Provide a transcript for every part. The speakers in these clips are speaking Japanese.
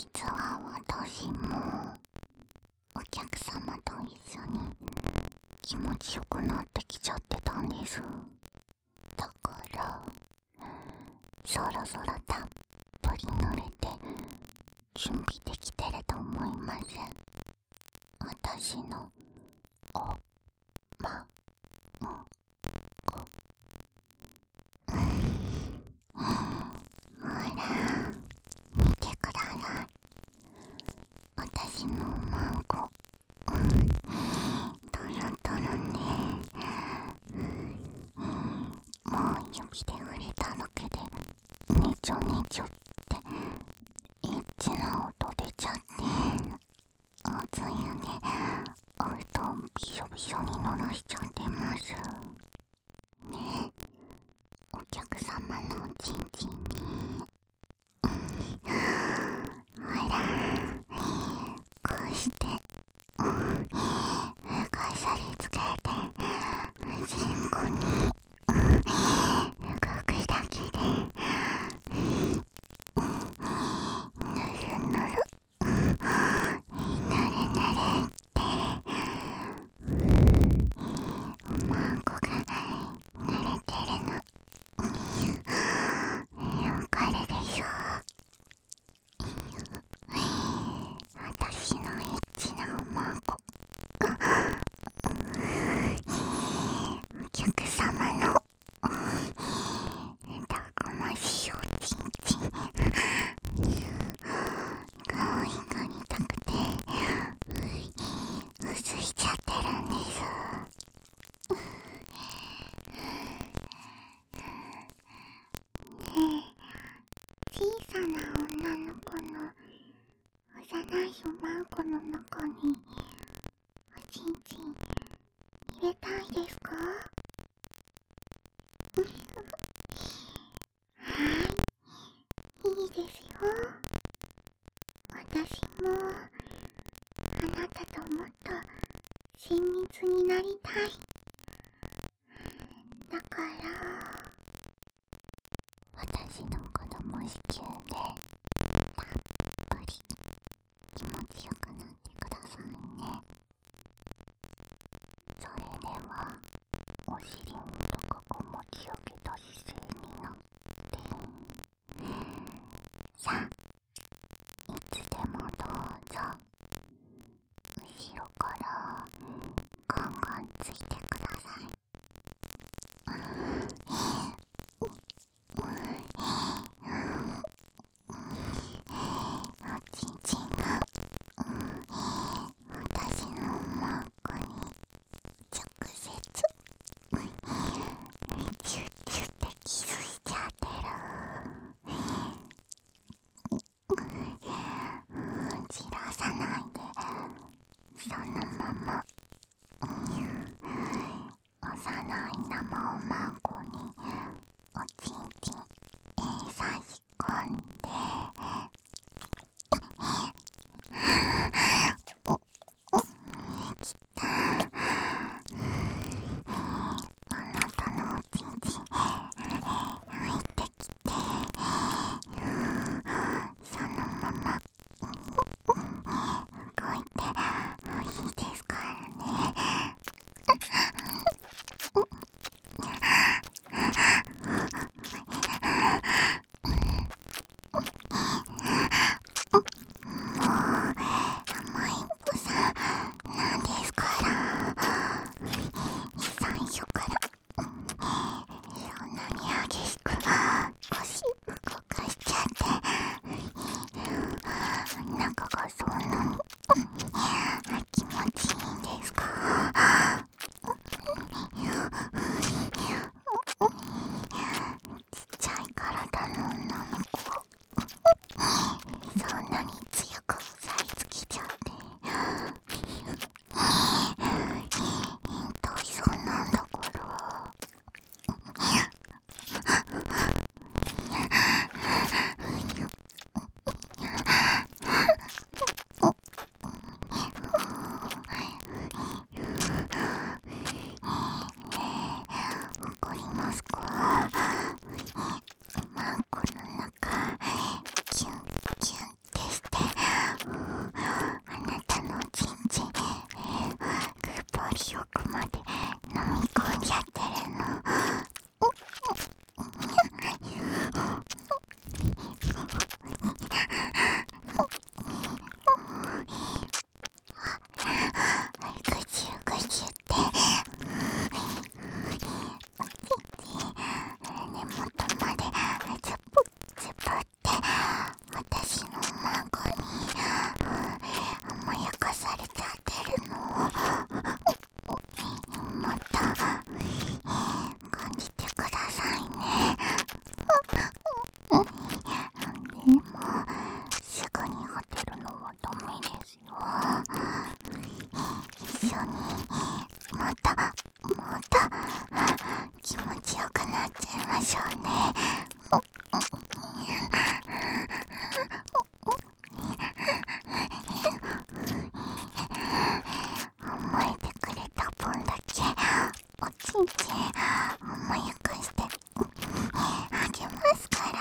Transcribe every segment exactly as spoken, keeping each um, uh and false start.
実は私もお客様と一緒に気持ちよくなってきちゃってたんです。だからそろそろたっぷり濡れて準備できてると思います。私のおまんこ。ほら見てください。私のおまんこトロトロね。もう指で触れただけでねちょねちょってエッチな音出ちゃって、おつゆでお布団びしょびしょに濡らしちゃってます。ねえ、お客様のおちんちんにほらこうしてうんかさりつけて全部に動くだけでぬるぬるぬれぬれっておまんこが濡れてるのわかるでしょ。私のエッチなおまんこお客様のたくましいおちんちん可愛がりたくてうついちゃってるんです。ねえ、小さな女の子の幼いおまんこの中におちんちん入れたいですか？はい、いいですよ。私もあなたともっと親密になりたい。だから私の子供子宮でたっぷり気持ちよくなってくださいね。それではお尻を高く持ち上げた姿勢になってさあいつでもどうぞ後ろからガンガンついてください。おちんちんが私のおまんこに直接チュッチュッてキスしちゃってる。 甘えてくれた分だけおちんちん甘やかしてあげますから。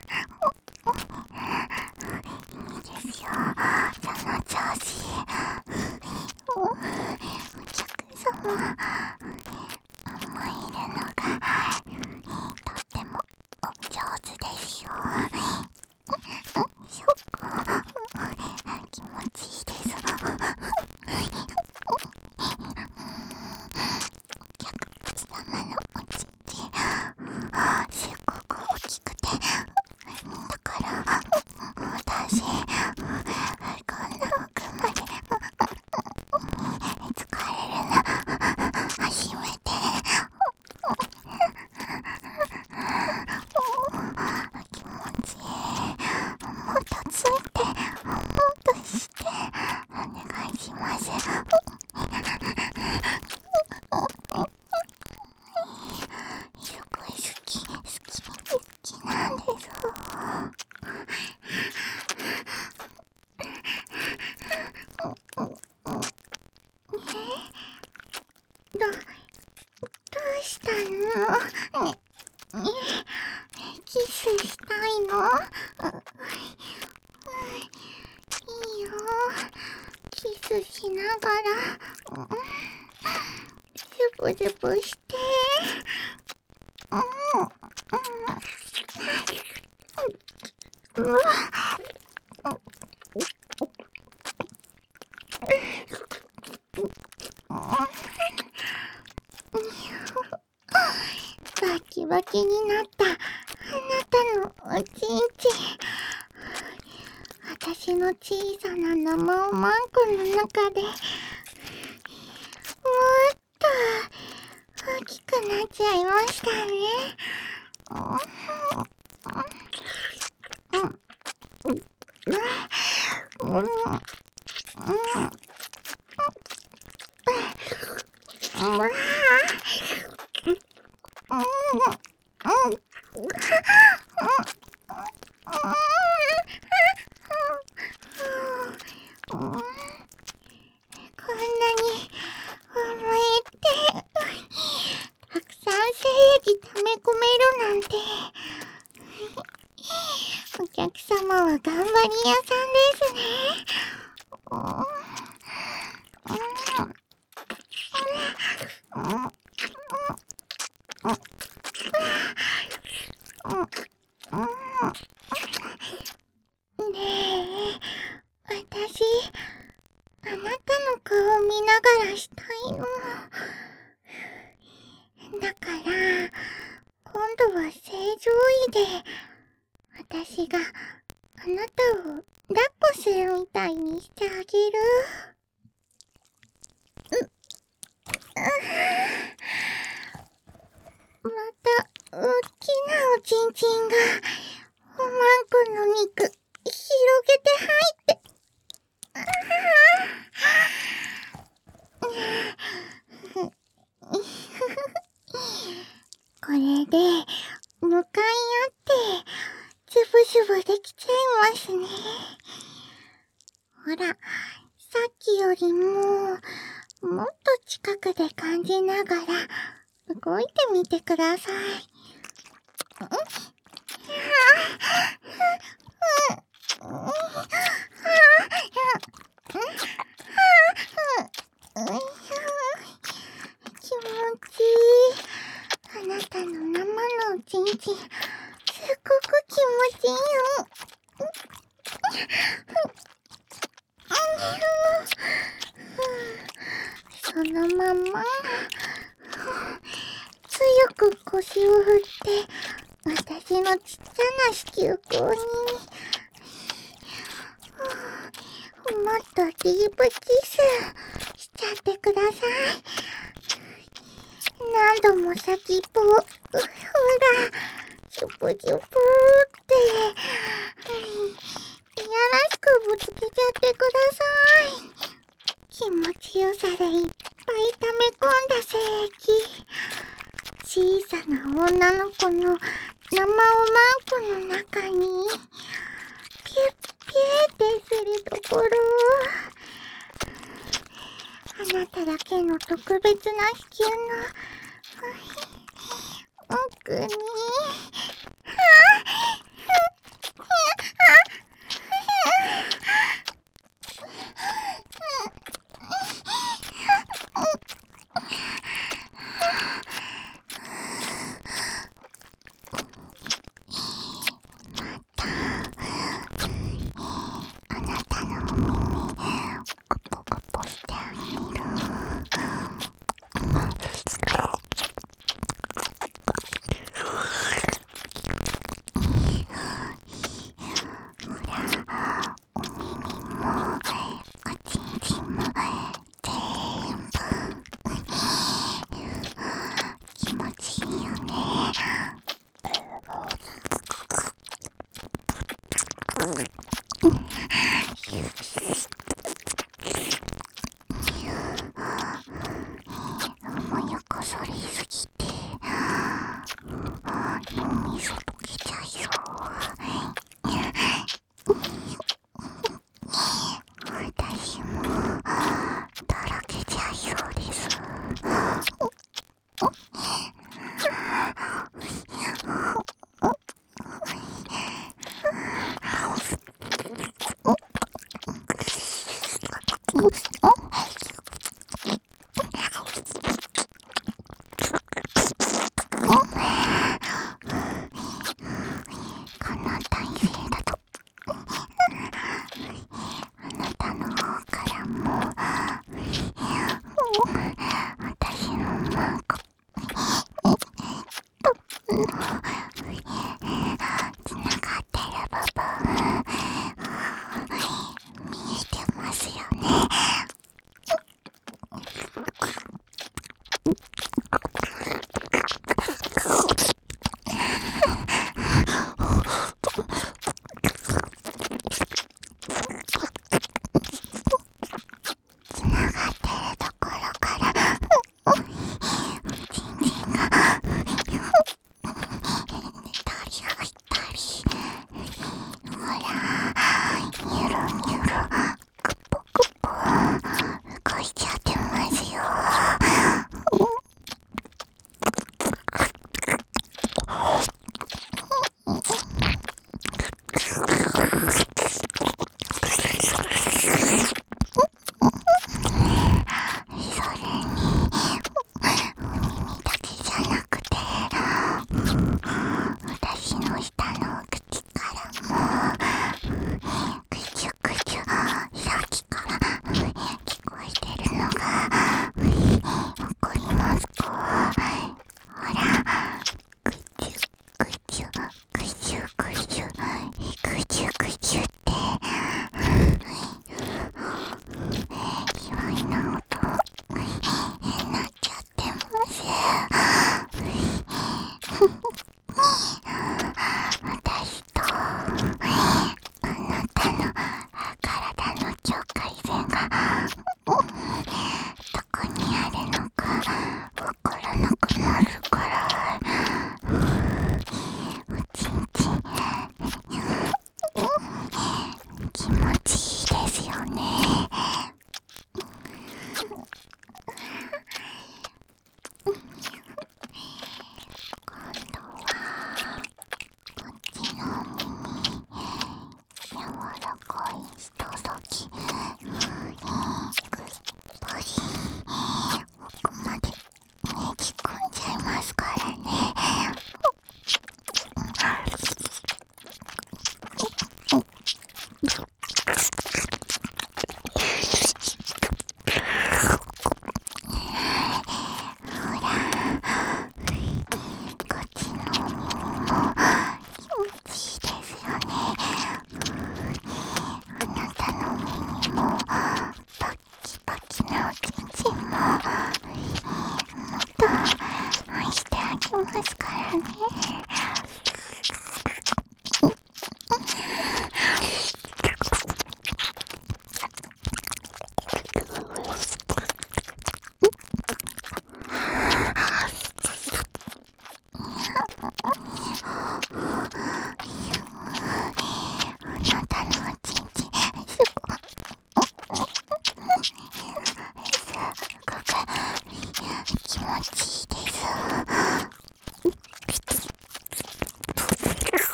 いいですよ、その調子。お客様、甘えるのがとってもお上手ですよ。そっか、気持ちいいです。お客様のおちんちんすっごく大きくて、だから私こんな奥まで疲れるの初めて。気持ちいい。もっとついて、もっとしてお願いします。すごい好き、好き、好きなんです。ど、どうしたの？キスしたいの？いいよ。キスしながら、ズブズブして。うわ。バキバキになったあなたのおちんちん。私の小さな生おまんこの中でもっと大きくなっちゃいましたね。こんなに甘えてたくさん精液溜め込めるなんて。お客様は頑張り屋さんですね。ねえ、私あなたの顔見ながらしたいの。だから今度は正常位で私があなたを抱っこするみたいにしてあげる。うまた大きなおちんちんがおまんこの肉広げて入ってこれで向かい合ってズブズブできちゃいますね。ほら、さっきよりももっと近くで感じながら動いてみてください。気持ちいい。あなたの生のおちんちん、すっごく気持ちいいよ。そのまま強く腰を振って私のちっちゃな子宮口にもっとディープキスしちゃってください。何度も先っぽをほらジュプジュプっていやらしくぶつけちゃってください。気持ちよさでいっぱい溜め込んだ精液、小さな女の子の生おまんこの中にピュッピューってするところ、あなただけの特別な子宮の奥に、あなたのお耳ゴポゴポしてあげる。ほら、お耳もおちんちんも全部気持ちいいよね。甘やかされすぎて脳みそ溶けちゃいそう。私もだらけちゃいそうです。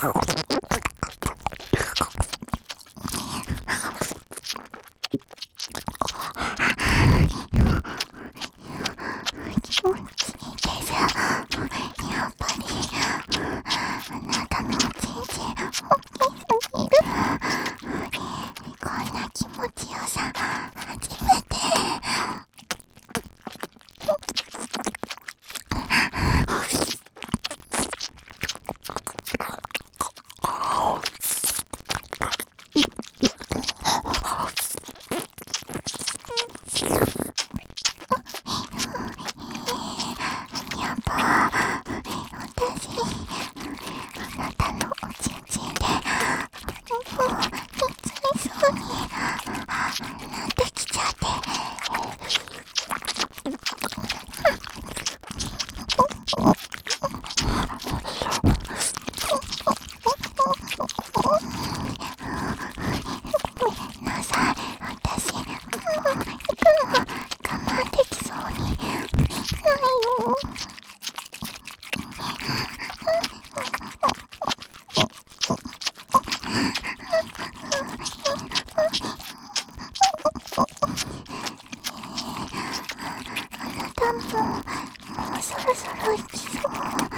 気持ちいいです。やっぱりあなたのおちんちん大きすぎる。こんな気持ちよさ初めて。やっぱ私あなたのおちんちんでもうついそうになってきちゃって。なさい、私もう行くの我慢できそうにないよ。あなたももうそろそろ行きそう。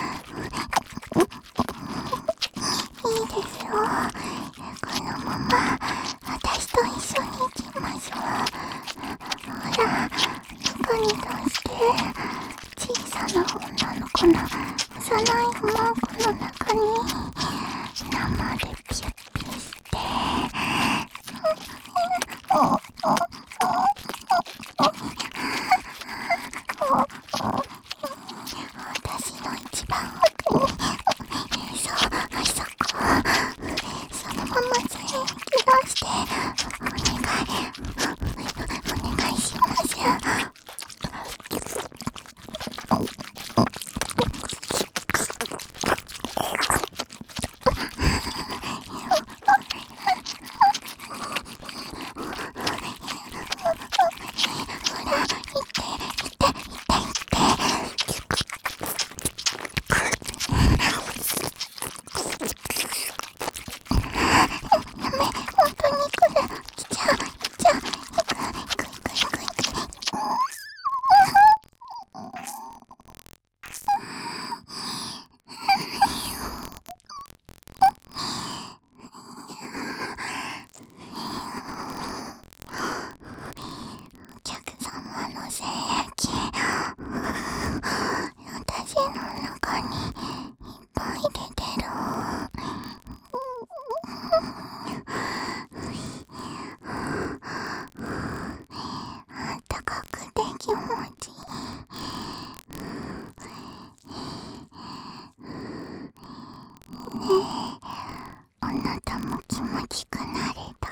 いいですよ。このまま私と一緒に行きましょう。ほら、中に出して。小さな女の子の幼いマークの中に生でピュッピュッして私の一番奥にそう、あそこそのまま全員引き出してお願いお願いします。お客様の精液私の中にいっぱい出てる。あったかくて気持ちいい。ねえ、あなたも気持ちくなれた？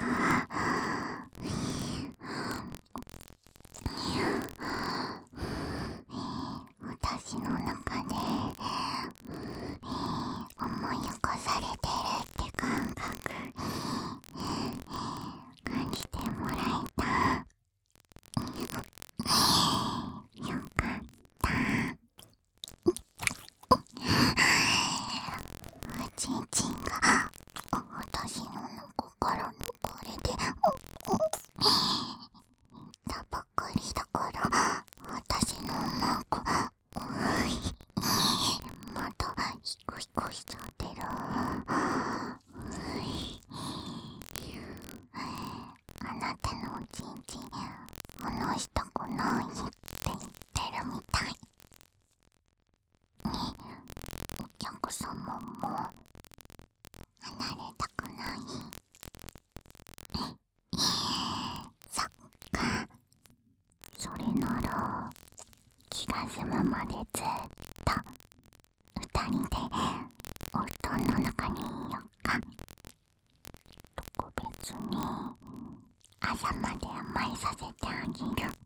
私の中で思い起こされてるって感覚感じてもらえた？よかった。おちんちんが私の心にこれでたばっかりだから私のマークまたヒクヒクしちゃってる。あなたのおちんちん離したくないって言ってるみたいね。お客様も離れたくない？そっか、それなら気が済むまでずっと二人でお布団の中にいよっか。特別に朝まで甘えさせてあげる。